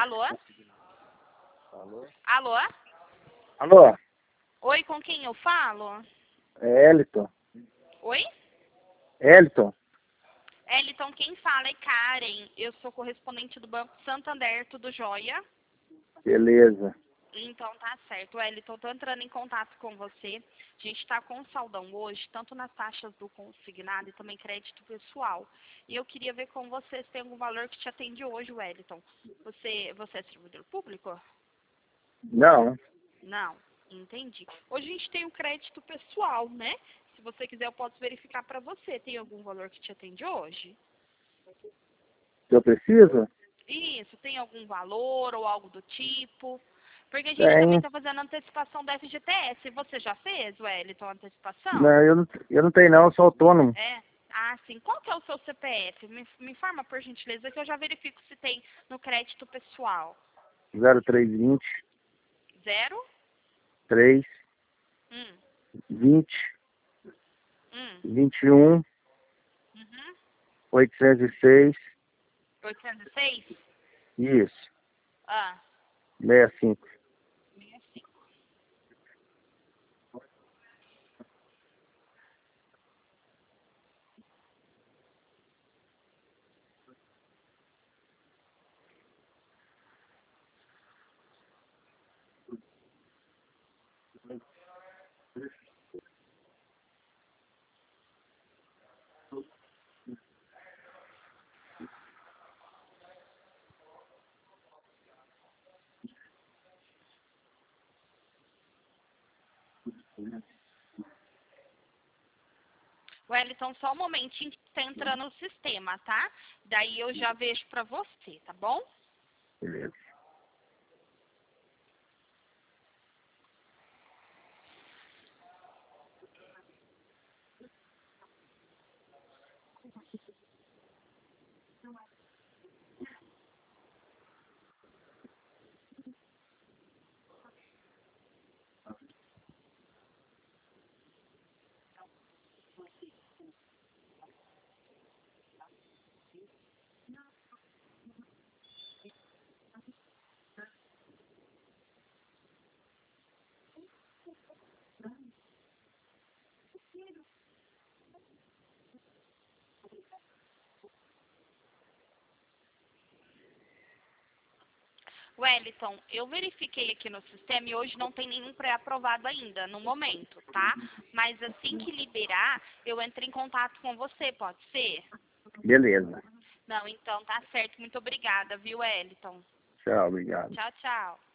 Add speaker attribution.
Speaker 1: Alô?
Speaker 2: Alô?
Speaker 1: Alô?
Speaker 2: Alô?
Speaker 1: Oi, com quem eu falo?
Speaker 2: É Eliton.
Speaker 1: Oi?
Speaker 2: Eliton.
Speaker 1: Eliton, quem fala é Karen. Eu sou correspondente do Banco Santander, tudo jóia?
Speaker 2: Beleza.
Speaker 1: Então tá certo, Wellington, tô entrando em contato com você. A gente está com saldão hoje, tanto nas taxas do consignado e também crédito pessoal. E eu queria ver com você se tem algum valor que te atende hoje, Wellington. Você é servidor público?
Speaker 2: Não.
Speaker 1: Não, entendi. Hoje a gente tem o crédito pessoal, né? Se você quiser, eu posso verificar para você. Tem algum valor que te atende hoje?
Speaker 2: Eu preciso?
Speaker 1: Isso, tem algum valor ou algo do tipo? Porque a gente também
Speaker 2: Tem.
Speaker 1: está fazendo antecipação da FGTS. Você já fez, Wellington, a antecipação?
Speaker 2: Não, eu não tenho não, eu sou autônomo.
Speaker 1: É? Ah, sim. Qual que é o seu CPF? Me informa, por gentileza, que eu já verifico se tem no crédito pessoal.
Speaker 2: 0320
Speaker 1: Zero?
Speaker 2: 3
Speaker 1: Hum,
Speaker 2: 20
Speaker 1: hum,
Speaker 2: 21
Speaker 1: uhum.
Speaker 2: 806.
Speaker 1: 806?
Speaker 2: Isso.
Speaker 1: Ah,
Speaker 2: 65.
Speaker 1: 65. Wellington, só um momentinho que está entrando no sistema, tá? Daí eu já vejo para você, tá bom?
Speaker 2: Beleza.
Speaker 1: Wellington, eu verifiquei aqui no sistema e hoje não tem nenhum pré-aprovado ainda, no momento, tá? Mas assim que liberar, eu entro em contato com você, pode ser?
Speaker 2: Beleza.
Speaker 1: Não, então tá certo. Muito obrigada, viu, Wellington?
Speaker 2: Tchau, obrigado.
Speaker 1: Tchau, tchau.